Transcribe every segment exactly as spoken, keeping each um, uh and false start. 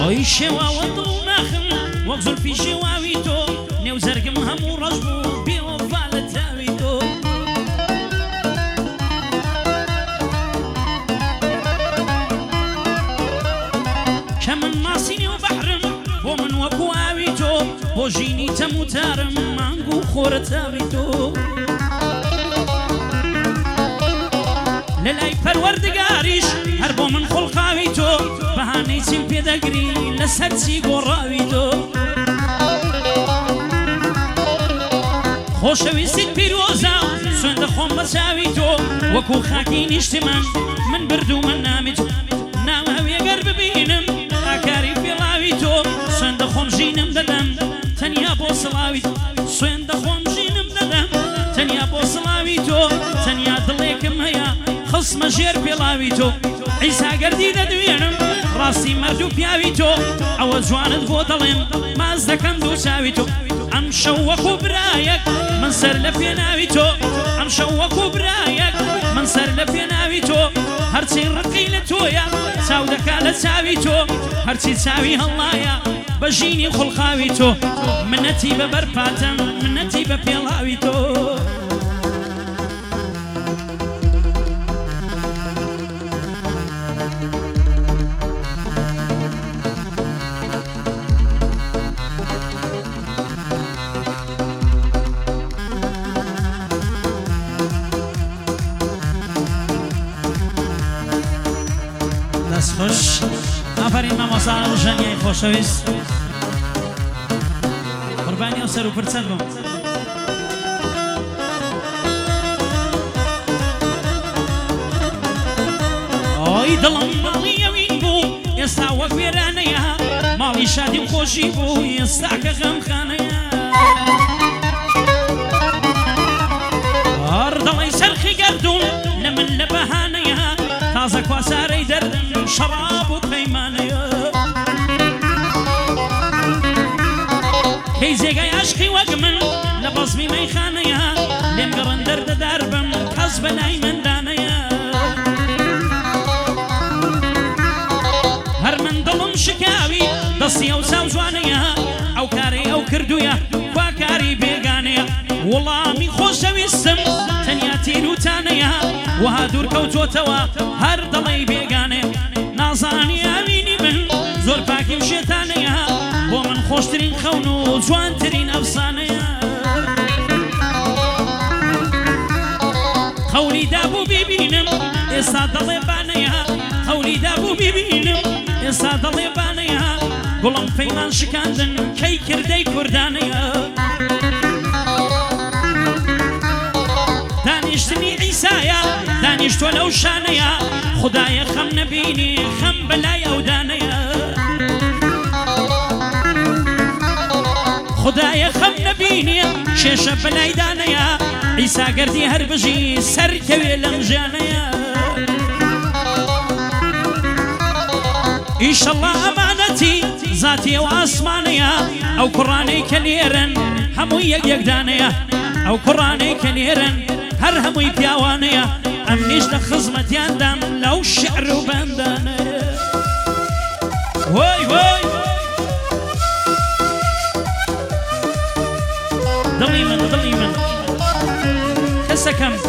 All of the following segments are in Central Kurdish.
ئەوی شێواوە دڵ ناخم وەک زولفی شێواوی تۆ نێو زەرگم هەموو ڕەش بوو بێوەفا لە تاوی تۆ کە من ماسی نێو بەحرم بۆ من وەکو ئاوی تۆ بۆ ژینی تەموتارم مانگ و خۆرە تاوی تۆ لەلای پەروەردگاریش هەر بۆ من خۆڵقاوی تۆ بەهانەی چیم پێدەگری لەسەر چی گۆڕاوی تۆ خۆشەویستیت پیرۆزە سوێن دەخۆم بە چاوی تۆ وەکو خاکی نیشتمان من بردوومە نامی تۆ ناوەوێگەر ببینم ئاکاری پێڵاوی تۆ سوێن دەخۆم ژینم دەدەم تەنیا بۆ سڵاوی تۆ سوێن دەخۆم ژینم دەدەم تەنیا بۆ سڵاوی تۆ تەنیا دڵێکم هەیە خسمە ژێر پێڵاوی تۆ عیسا گەردی دەدوێنم ڕاستی مەرد و پیاوی تۆ ئەوە جوانت بۆ دەڵێم ماز دەکەم دوو چاوی تۆ ئەم شەو وەکو برایەک من سەر لە پێناوی تۆ ئەم شەو وەکو برایەک من سەر لە پێناوی تۆ هەرچی ڕقی لە تۆیە چاو دەکا لە چاوی تۆ هەرچی چاوی هەڵایە بە ژینی خوڵقاوی تۆ منەتی بە بەرپاتەم منەتی بە پێڵاوی تۆ خوش ئافرین مامۆستا ژەنیای خۆشەویست قوربانی ئەو سەر و پرچەند بووم ئۆی دڵم ماڵی ئەوین بوو ئێستا وەک وێرانەیە ماڵی شادی و خۆشی بوو ئێستا کە غەمخانەیە هەر دڵی سەرخی گەردوون لە من لە بەهانەیە تازە کواسارەی دەردن شەڕاب و پەیمانەیە کەی جێگای عاشقی وەک من لە بەزمی مەیخانەیە لێم گەڕن دەردەدار بم کەس بەلای مندانەیە هەر من دڵم شکاوی دەستی ئەو چاو جوانەیە ئەو کارەی ئەو کردوویە وا کاری بێگانەیە وەڵامی خۆشەویستم تەنیا تیرروتانەیە وها دوور کەوتۆتەوە هەر دڵی بێگانەیە نازانی ئاوینی من زۆر پاکی و شێتانەیە بۆ من خۆشترین خەون و جوانترین ئەفسانەیە قەولی دابوو بیبینم ئێستا دڵێ بانەیە قەولی دابوو بیبینم ئێستا دڵێ بانەیە گوڵم پەیمان شکاندن کەی کردەی کوردانەیە دانیشتنی عیسایە دانیشتوە لەو شانەیە خدایە خەم نەبینی خەم بەلای ئەو دانەیە خدایە خەم نەبینی شێشە بەلای دانەیە عیسا گەردی هەر بژی سەرکەوێ لەم ژانەیە ئیشەڵڵا ئەمانەتی زاتی ئەو ئاسمانەیە ئەو کوڕانەی کە لێرن هەمووی یەک یەکدانەیە ئەو کوڕانەی کە لێرن هەر هەمووی پیاوانەیە ئەم نیش لە خزمەتیاندام لەو شعر و بەندانەیە وای وای دڵی من دڵی من کەسەکەم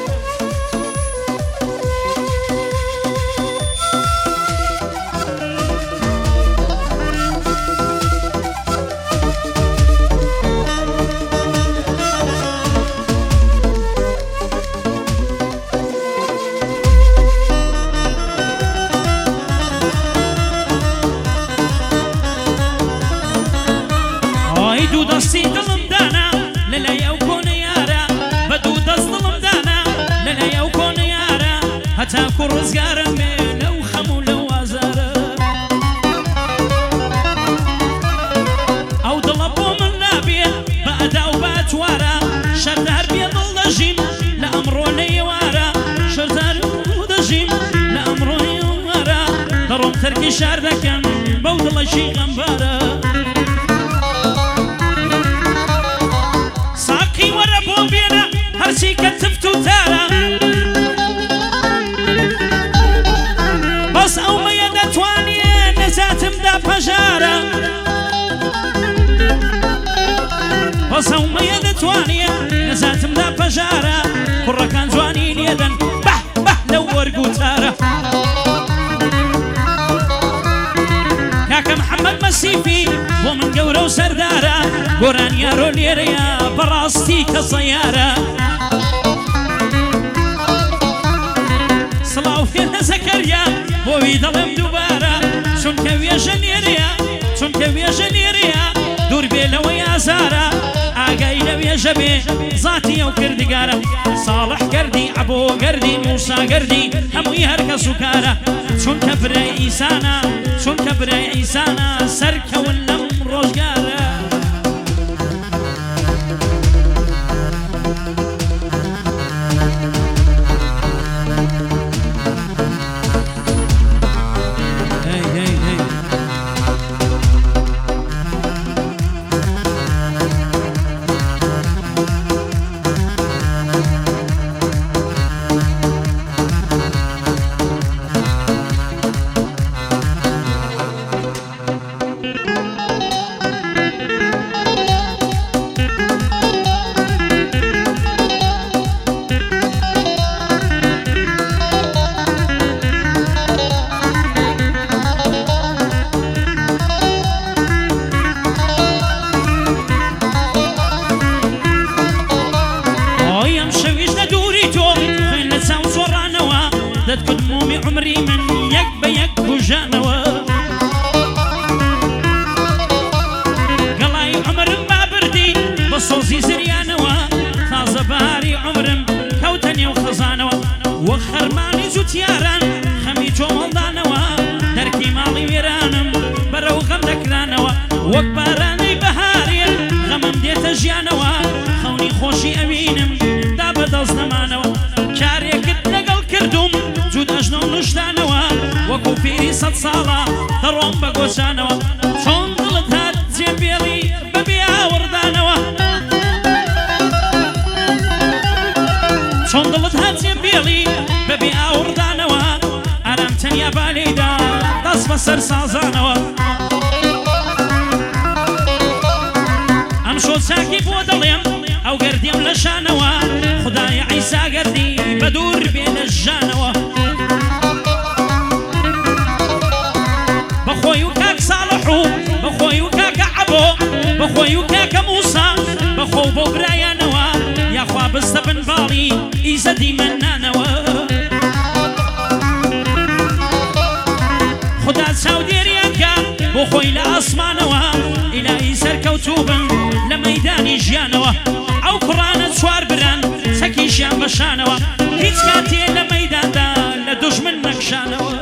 دوو دەستی دڵم دانا لەلای ئەو کۆنە یارە بە دوو دەست دڵم دانا لەلای ئەو کۆنە یارە هەتاکو ڕزگارم بێ لەو خەم و لەو ئازارە ئەو دڵە بۆ من نابێ بە ئەدا و بە ئەتوارە شەردار بێ دڵ دەژیم لە ئەمڕۆ نەیێوارە شەردار دەژیم لە ئەمڕۆ نەیێوارە دەڕۆم تەرکی شار دەکەم بەو دڵەشی غەمبارە هەرچی کە تفت و تارە بەس ئەو مەیە دەتوانێ نەجاتم دا پەژارە بەسەومەیە دەتوانێ نەزاتم دا پەژارە کوڕەکان جوانی لێدەن بەح بەح لەو وەرگوتارە کاکە محەممەد مەسیفی بۆ من گەورە و سەردارە گۆران یارۆ لێرەیە بەڕاستی کە سەیارە سڵاو فێنە زەکەریا بۆوی دەڵێم دووبارە چونکە وێژە نێرەیە چونکە وێژە نێرەیە دوور بێ لەوەی ئازارە ئاگای لە وێژە بێ زاتی ئەو کردگارە ساڵح گەردی عەبۆ گەردی موسا گەردی هەمووی هەرکە سوکارە چونکە برای ئیسانە چونکە برای ئیسانە سەرکەون لەم ڕۆژگارە دەتکردمومی عمری من یەک بە یەک بژانەوە گەڵای عمرم بابردی بە سۆزی زریانەوە تازە باری عمرم کەوتە نێو خەزانەوە وەک خەرمانی جوتیاران خەمی جۆمەڵدانەوە دەرکی ماڵی وێرانم بەرەو غەم دەکرانەوە وەک بارانەی بەهارێ غەمم دێتە ژیانەوە خەونی خۆشی ئەوینم دا بەدەست نەمانەوە کارێکت لەگەڵ کردوم جودەژنە و نوشتانەوە وەکو پیری سەد ساڵە دەڕۆم بە گۆشانەوە چۆن دڵت هات جێبێڵی بەبێ ئاوەڕدانەوە چۆن دڵت هات جێبێڵی بەبێ ئاوەڕدانەوە ئارام تەنیا بالێدا دەست بەسەر سازانەوە ئەم شۆ چاکی بۆ دەڵێم ئەو گەردیم لە شانەوە خودای عیسا گەردی بە دوور بێ لە ژانەوە بەخۆی و کاک ساڵح و بەخۆی و کاکە عەبۆ بەخۆی و کاکە موسا بەخۆ بۆ برایانەوە یاخوا بستە بنباڵی ئیزەدی مەنانەوە خدا چاودێریانکە بۆ خۆی لە ئاسمانەوە ئیلایی سەرکەوتوبن لە مەیدانی ژیانەوە ئەو کوڕانە چوار بران چەکیشیان بەشانەوە هیچ کاتێ لە مەیداندا لە دوژمن نەکشانەوە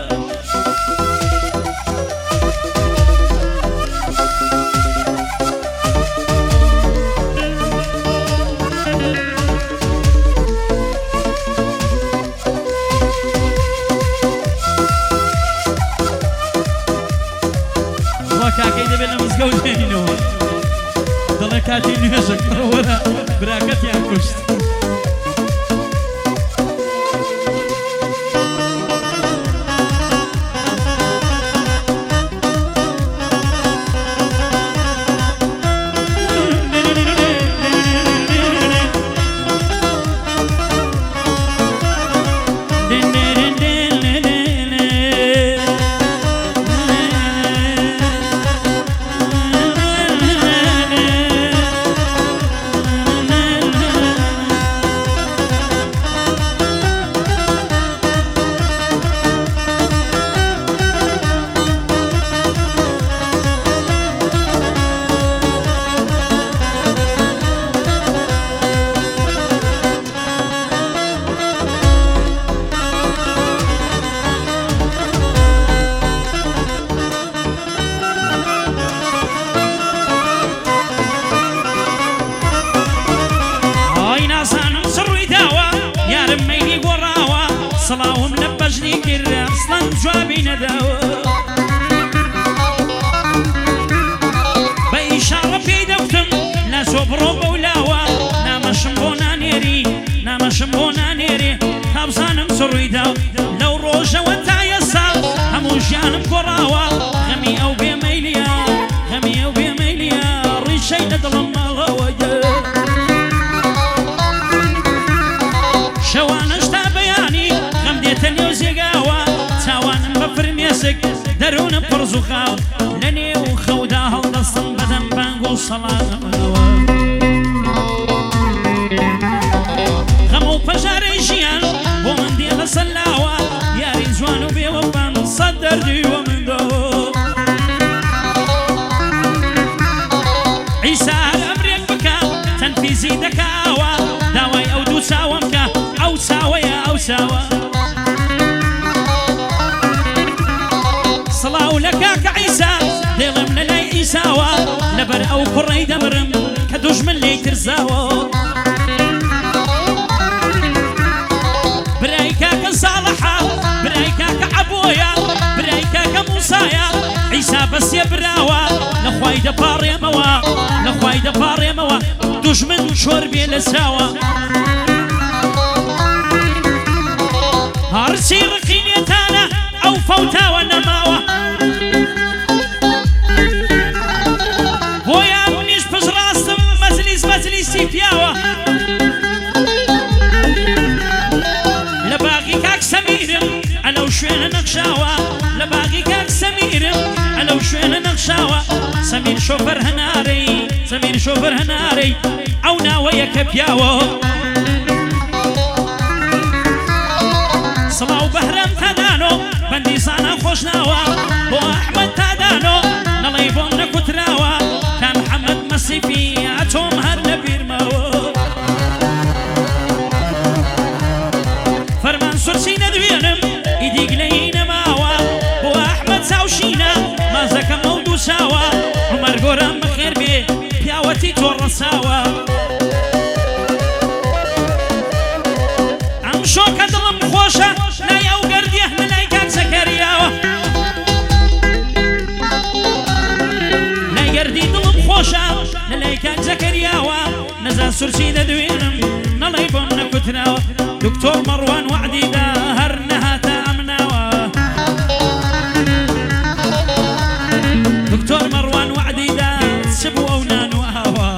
کاکەی دەبێت لە مزگەوت بێنینەوە دەڵێ کاتی نوێژەک وەرە براکەتیان کوشت سڵاوم لە بەژنی کرد ئەسڵەن جوابی نەداوە بە ئیشاڕە پێی دەوتم لە زۆ بڕۆ بەولاوە نامەشم بۆ نانێری نامەشم بۆ نانێرێ تابزانم سڕوویدا لەو ڕۆژەوە تا ئێستا هەموو ژیانم گۆڕاوە غەمی ئەو بێمە فرز و خاو لە نێو خەودا هەڵدەستم بەدەم بانگ و سەڵاوە غەم و پەژارەی ژیان بۆ من دێڵە سەلاوە یاری جوان و بێوەفام سەد دەردیوە مندەوە عیسا هەر ئەمرێک بکە تەنفیزی دەکاوە داوای ئەو دوو چاوەم کە ئەو چاوەیە ئەو چاوە سڵاو لە کاکە عیسا دێڵم لە لای ئیساوە لەبەر ئەو کوڕەی دەمرم کە دوژمن لێی ترزاوە برای کاکە ساڵحە برای کاکە عەبۆیە برای کاکە موسایە عیسا بەسێ براوە لەخوای دەپاڕێمەوە لەخوای دەپاڕێمەوە دوژمن شۆر بێ لە چاوە هەرچی ڕقی لێتانە ئەو فەوتاوە نەماوە بۆیان منیش پشڕاستم مەجلیس مەجلیسی پیاوە لە باغی کاک سەمیرم ئەلەو شوێنە نەخشاوە لە باغی کاک سەمیرم ئەلەو شوێنە نەخشاوە سەمیر شۆفەر هەنارەی سەمیر شۆفەر هەنارەی ئەو ناوەیە کە پیاوە سڵاو بەهرەم تادانۆ بەندی سانە خۆشناوە بۆ ئەحمەد تادانۆ نەڵێ بۆم نەکوتراوە تا محەممەد مەسیفی ئەتۆم هەر نەبیرمەوە فەرمان سورسی نەدوێنم ئیدیگلەی نەماوە بۆ ئەحمەد چاوشینە مازەکەم ئەو دوو چاوە عومەر گۆران بەخێر بێ پیاوەتی تۆ ڕەساوە ئەم شۆکە دڵم خۆشە لای ئەو گەردیە لە لای کاک زەکەریاوە لای گەردی دڵم خۆشە لە لای کاک زەکەریاوە نەزان سورسی دەدوێنم نەڵێ بۆم نەکوتراوە دکتۆر مەڕوان وعدیدا هەر نەهاتە ئەمناوە دکتۆر مەڕوان وعدیدا چ بوو ئەو نانواوە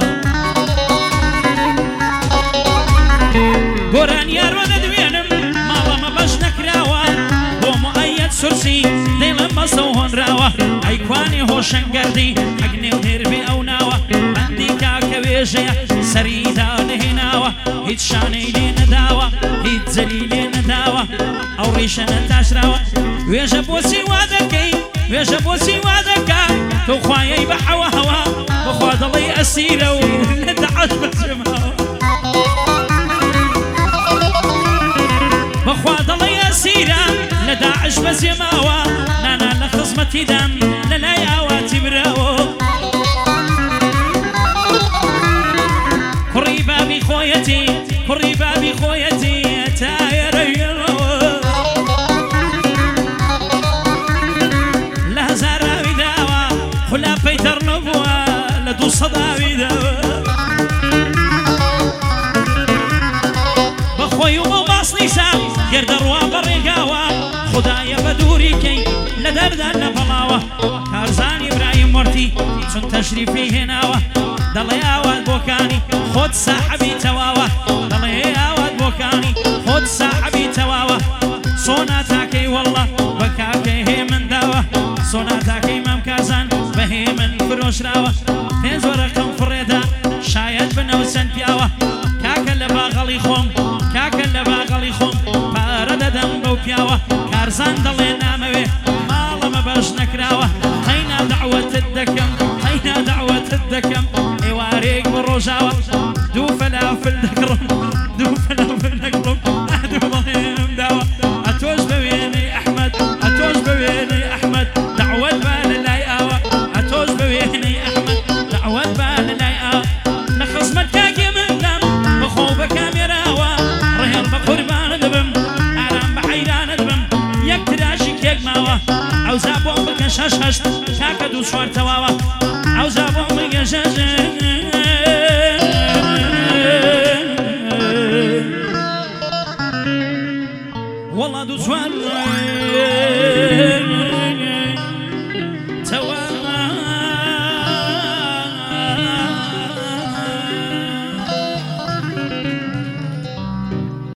گۆران یارۆ دەدوێنم ماڵەمە بەش نەکراوە بۆ مؤەیەد سورسی دەیڵم بەسە و هۆنراوە ئەیکوانی هۆشەنگەردی ئەگنێ و هێربێ ئەو ناوە بەندی کاکە وێژەیە سەریدا نەهێناوە هیچ شانەی لێ نەداوە هیچ جەلی لێ نەداوە ئەو ڕیشە نەتاشراوە وێژە بۆچی وا دەکەی وێژە بۆچی وا دەکا تۆ خوایەی بە حەوە هەوا بەخوا دەڵێی ئەسیرە و لە دەعەش بەجماوە بەخوا دەڵێی ئەسیرە لە داعش بەجێماوە نانا لە خزمەتیدام لە لای ئاواتی براوە کوڕی بابی خۆیەتی کوڕی بابی خۆیەتی تایەرەوێڵەوە لە هەزاراوی داوە خولاپەی تەڕ نەبووە لە دوو سەداوی داوە بەخۆی و بۆ باسنی سام گەردەڕوا بەڕێگاوە خودایە بە دووری کەی لە دەردان لە بەڵاوە کارزانی برایم وەرتی چون تەشریفی هێناوە دەڵێ ئاوات بۆکانی خۆت ساحەبی تەواوە دەڵێ ئاوات بۆکانی خۆت ساحەبی تەواوە سۆنا تاکەی وەڵڵە بە کاکەی هێ من داوە سۆنا تاکەی مام کازان بە هێ من فرۆشراوە پێنج وەرەقەم فڕێدا شاید بنەو چەند پیاوە کاکە لە باغەڵی خۆم کاکە لە باغەڵی خۆم پارە دەدەم بەو پیاوە کارزان دەڵێ نامەوێ ماڵەمە باش نەکراوە قەینا دەعوەتت دەکەم قەینا دەعوەتت دەکەم ئێوارێک بە ڕۆژاوە دوو فەلافل دەکڕم دوو فەلافل دەکڕم دوو بەڵێنم داوە ئەتۆش بە وێنەی ئەحمەد ئەتۆش بە وێنەی ئەحمەد دەعوەت با لە لای ئاوە ئەتۆش بە وێنەی ئەحمەد دەعوەت با لە لای ئاوە لە خزمەت کاکێ مندام بەخۆ بە کامێراوە ڕێڵ بە قوربانە دەبم ئارام بە حەیرانە دەبم یەک تراشی کێک ماوە ئەوزا بۆم بکە شەش هەشت کاکە دوو چوار تەواوە ئەوزا بۆم بکە شەش وەڵا دوو چوار